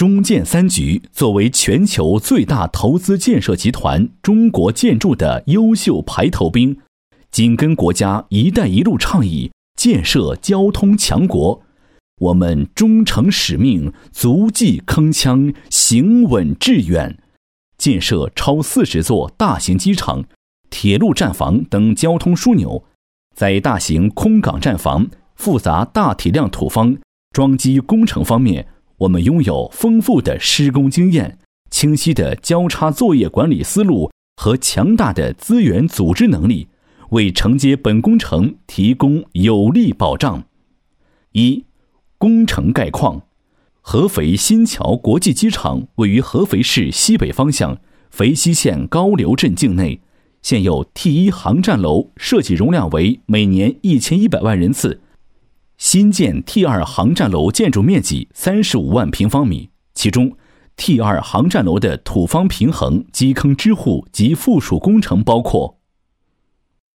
中建三局作为全球最大投资建设集团中国建筑的优秀排头兵，紧跟国家“一带一路”倡议，建设交通强国。我们忠诚使命，足迹铿锵，行稳致远，建设超40座大型机场、铁路站房等交通枢纽，在大型空港站房、复杂大体量土方、桩基工程方面，我们拥有丰富的施工经验、清晰的交叉作业管理思路和强大的资源组织能力，为承接本工程提供有力保障。一、工程概况。合肥新桥国际机场位于合肥市西北方向肥西县高流镇境内，现有 T1 航站楼设计容量为每年1100万人次，新建 T2 航站楼建筑面积35万平方米，其中 T2 航站楼的土方平衡、基坑支护及附属工程包括